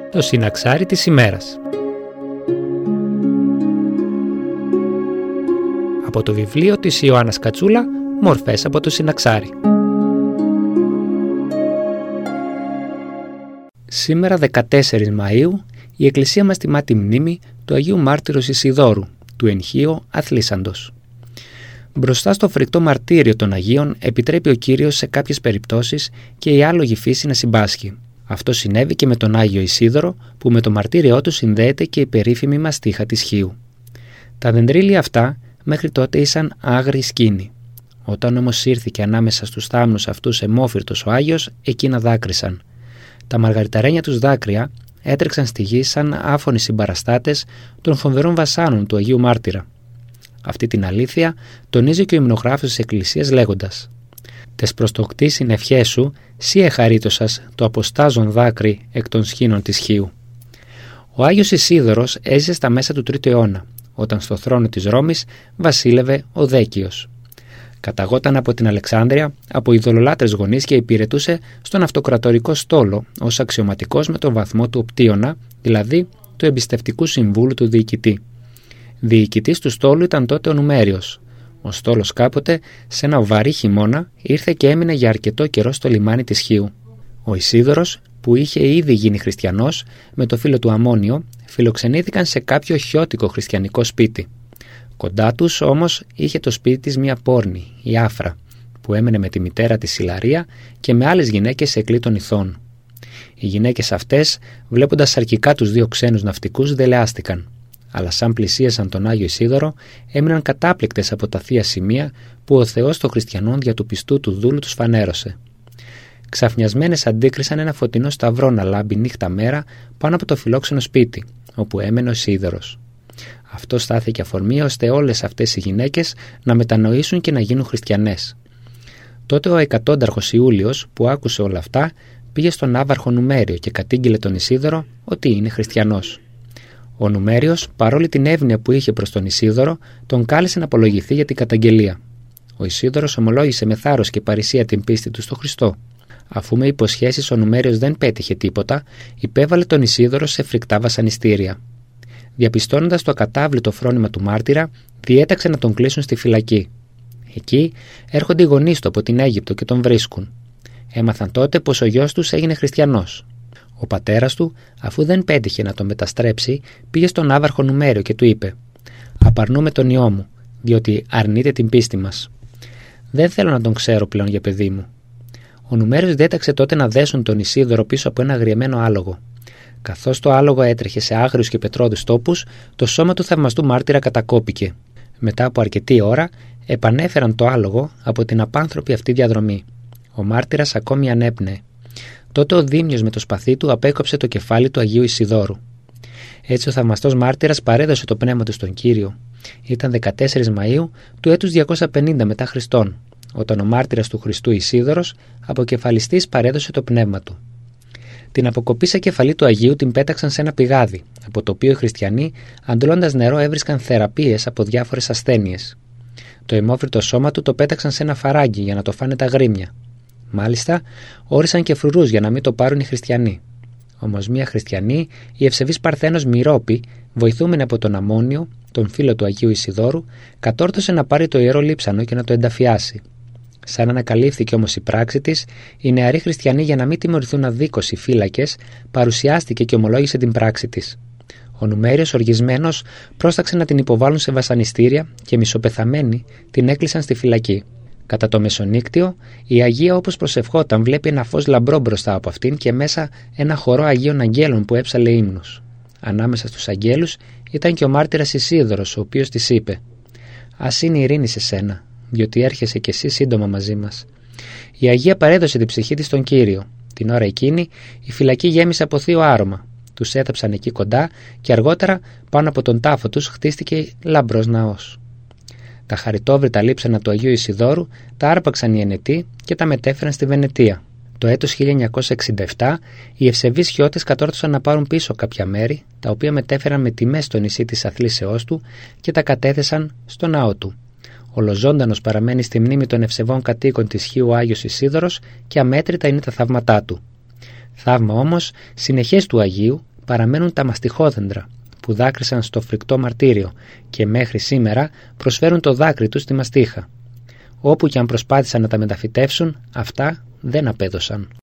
το συναξάρι της ημέρας. Από το βιβλίο της Ιωάννας Κατσούλα, μορφές από το συναξάρι. Σήμερα 14 Μαΐου η Εκκλησία μας τιμά τη μνήμη του Αγίου Μάρτυρος Ισιδώρου, του Ενχείου Αθλήσαντος. Μπροστά στο φρικτό μαρτύριο των Αγίων επιτρέπει ο Κύριος σε κάποιες περιπτώσεις και η άλογη φύση να συμπάσχει. Αυτό συνέβη και με τον Άγιο Ισίδωρο, που με το μαρτύριό του συνδέεται και η περίφημη μαστίχα της Χίου. Τα δεντρίλια αυτά μέχρι τότε ήσαν άγριοι σκήνη. Όταν όμως ήρθηκε ανάμεσα στους θάμνους αυτούς αιμόφυρτος ο Άγιος, εκείνα δάκρυσαν. Τα μαργαριταρένια τους δάκρυα έτρεξαν στη γη σαν άφωνοι συμπαραστάτες των φοβερών βασάνων του Αγίου Μάρτυρα. Αυτή την αλήθεια τονίζει και ο υμνογράφος της Εκκλησίας λέγοντας: «Τες προστοκτήσιν ευχές σου, σύ εχαρίτωσας το αποστάζον δάκρυ εκ των σχήνων της Χίου». Ο Άγιος Ισίδωρος έζησε στα μέσα του 3ου αιώνα, όταν στο θρόνο της Ρώμης βασίλευε ο Δέκιος. Καταγόταν από την Αλεξάνδρεια από ειδωλολάτρες γονείς και υπηρετούσε στον αυτοκρατορικό στόλο ως αξιωματικός με τον βαθμό του οπτίωνα, δηλαδή του εμπιστευτικού συμβούλου του διοικητή. Διοικητής του στόλου ήταν τότε ο Νουμέριος. Ο στόλος κάποτε, σε ένα βαρύ χειμώνα, ήρθε και έμεινε για αρκετό καιρό στο λιμάνι της Χίου. Ο Ισίδωρος, που είχε ήδη γίνει χριστιανός, με το φίλο του Αμμόνιο, φιλοξενήθηκαν σε κάποιο χιώτικο χριστιανικό σπίτι. Κοντά τους όμως είχε το σπίτι της μια πόρνη, η Άφρα, που έμενε με τη μητέρα της Ιλαρία και με άλλες γυναίκες σε κλήτων ηθών. Οι γυναίκες αυτές, βλέποντας σαρκικά τους δύο ξένους ναυτικούς, δελεάστηκαν. Αλλά σαν πλησίασαν τον Άγιο Ισίδωρο, έμειναν κατάπληκτες από τα θεία σημεία που ο Θεός των χριστιανών δια του πιστού του δούλου τους φανέρωσε. Ξαφνιασμένες αντίκρισαν ένα φωτεινό σταυρό να λάμπει νύχτα μέρα πάνω από το φιλόξενο σπίτι, όπου έμενε ο Ισίδωρος. Αυτό στάθηκε αφορμή ώστε όλες αυτές οι γυναίκες να μετανοήσουν και να γίνουν χριστιανές. Τότε ο εκατόνταρχος Ιούλιος, που άκουσε όλα αυτά, πήγε στον άβαρχο Νουμέριο και κατήγγειλε τον Ισίδωρο ότι είναι χριστιανός. Ο Νουμέριος, παρόλη την εύνοια που είχε προς τον Ισίδωρο, τον κάλεσε να απολογηθεί για την καταγγελία. Ο Ισίδωρος ομολόγησε με θάρρος και παρησία την πίστη του στο Χριστό. Αφού με υποσχέσεις ο Νουμέριος δεν πέτυχε τίποτα, υπέβαλε τον Ισίδωρο σε φρικτά βασανιστήρια. Διαπιστώνοντας το ακατάβλητο φρόνημα του μάρτυρα, διέταξε να τον κλείσουν στη φυλακή. Εκεί έρχονται οι γονείς του από την Αίγυπτο και τον βρίσκουν. Έμαθαν τότε πως ο γιος τους έγινε χριστιανός. Ο πατέρας του, αφού δεν πέτυχε να τον μεταστρέψει, πήγε στον άβαρχο Νουμέριο και του είπε: «Απαρνούμε τον ιό μου, διότι αρνείται την πίστη μας. Δεν θέλω να τον ξέρω πλέον για παιδί μου». Ο Νουμέριος διέταξε τότε να δέσουν τον Ισίδωρο πίσω από ένα αγριεμένο άλογο. Καθώς το άλογο έτρεχε σε άγριους και πετρώδους τόπους, το σώμα του θαυμαστού μάρτυρα κατακόπηκε. Μετά από αρκετή ώρα, επανέφεραν το άλογο από την απάνθρωπη αυτή διαδρομή. Ο μάρτυρας ακόμη ανέπνεε. Τότε ο Δήμιος με το σπαθί του απέκοψε το κεφάλι του Αγίου Ισιδώρου. Έτσι ο θαυμαστός μάρτυρας παρέδωσε το πνεύμα του στον Κύριο. Ήταν 14 Μαΐου του έτους 250 μετά Χριστόν, όταν ο μάρτυρας του Χριστού Ισίδωρος, αποκεφαλιστής, παρέδωσε το πνεύμα του. Την αποκοπήσα κεφαλή του Αγίου την πέταξαν σε ένα πηγάδι, από το οποίο οι χριστιανοί, αντλώντας νερό, έβρισκαν θεραπείες από διάφορες ασθένειες. Το αιμόφυρτο σώμα του το πέταξαν σε ένα φαράγγι για να το φάνε τα γρήμια. Μάλιστα, όρισαν και φρουρούς για να μην το πάρουν οι χριστιανοί. Όμως μία χριστιανή, η ευσεβής Παρθένος Μυρόπη, βοηθούμενη από τον Αμμόνιο, τον φίλο του Αγίου Ισιδώρου, κατόρθωσε να πάρει το ιερό λείψανο και να το ενταφιάσει. Σαν ανακαλύφθηκε όμως η πράξη της, οι νεαροί χριστιανοί, για να μην τιμωρηθούν αδίκως οι φύλακες, παρουσιάστηκε και ομολόγησε την πράξη της. Ο Νουμέριος, οργισμένος, πρόσταξε να την υποβάλουν σε βασανιστήρια και μισοπεθαμένοι την έκλεισαν στη φυλακή. Κατά το μεσονύκτιο, η Αγία, όπως προσευχόταν, βλέπει ένα φως λαμπρό μπροστά από αυτήν και μέσα ένα χορό Αγίων Αγγέλων που έψαλε ύμνους. Ανάμεσα στους αγγέλους ήταν και ο μάρτυρας Ισίδωρος, ο οποίος της είπε: «Ας είναι ειρήνη σε σένα, διότι έρχεσαι κι εσύ σύντομα μαζί μας». Η Αγία παρέδωσε την ψυχή της στον Κύριο. Την ώρα εκείνη η φυλακή γέμισε από θείο άρωμα. Τους έθαψαν εκεί κοντά και αργότερα πάνω από τον τάφο τους χτίστηκε λαμπρός ναός. Τα χαριτόβρητα λείψανα του Αγίου Ισιδώρου τα άρπαξαν οι Ενετοί και τα μετέφεραν στη Βενετία. Το έτος 1967 οι ευσεβείς χιώτες κατόρθωσαν να πάρουν πίσω κάποια μέρη, τα οποία μετέφεραν με τιμές στο νησί της αθλήσεώς του και τα κατέθεσαν στο ναό του. Ολοζώντανος παραμένει στη μνήμη των ευσεβών κατοίκων της Χίου ο Άγιος Ισίδωρος και αμέτρητα είναι τα θαύματά του. Θαύμα όμως συνεχές του Αγίου, παραμένουν τα μαστιχόδεντρα που δάκρυσαν στο φρικτό μαρτύριο και μέχρι σήμερα προσφέρουν το δάκρυ τους στη μαστίχα. Όπου και αν προσπάθησαν να τα μεταφυτεύσουν, αυτά δεν απέδωσαν.